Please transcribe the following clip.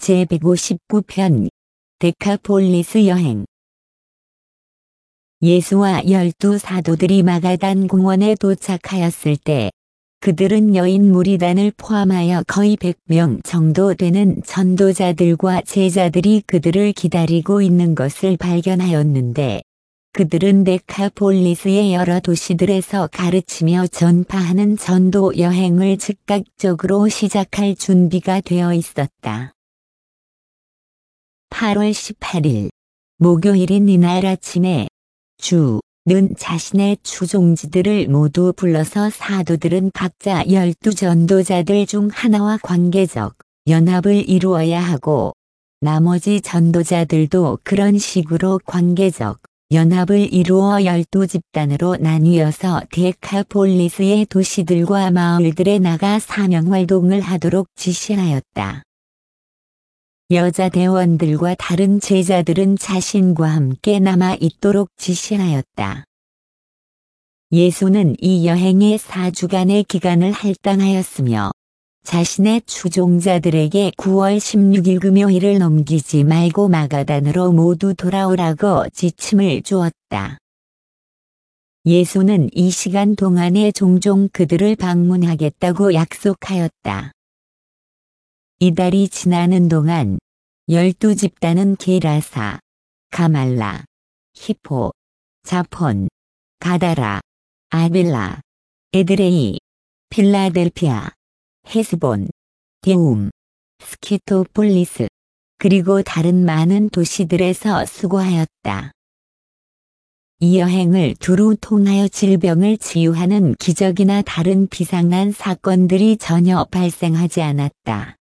제159편 데카폴리스 여행. 예수와 12사도들이 마가단 공원에 도착하였을 때 그들은 여인 무리단을 포함하여 거의 100명 정도 되는 전도자들과 제자들이 그들을 기다리고 있는 것을 발견하였는데, 그들은 데카폴리스의 여러 도시들에서 가르치며 전파하는 전도 여행을 즉각적으로 시작할 준비가 되어 있었다. 8월 18일 목요일인 이날 아침에 주는 자신의 추종지들을 모두 불러서 사도들은 각자 12전도자들 중 하나와 관계적 연합을 이루어야 하고, 나머지 전도자들도 그런 식으로 관계적 연합을 이루어 12집단으로 나뉘어서 데카폴리스의 도시들과 마을들에 나가 사명활동을 하도록 지시하였다. 여자 대원들과 다른 제자들은 자신과 함께 남아 있도록 지시하였다. 예수는 이 여행의 4주간의 기간을 할당하였으며, 자신의 추종자들에게 9월 16일 금요일을 넘기지 말고 마가단으로 모두 돌아오라고 지침을 주었다. 예수는 이 시간 동안에 종종 그들을 방문하겠다고 약속하였다. 이달이 지나는 동안 12집단은 게라사, 가말라, 히포, 자폰, 가다라, 아빌라, 에드레이, 필라델피아, 헤스본, 디움, 스키토폴리스, 그리고 다른 많은 도시들에서 수고하였다. 이 여행을 두루 통하여 질병을 치유하는 기적이나 다른 비상한 사건들이 전혀 발생하지 않았다.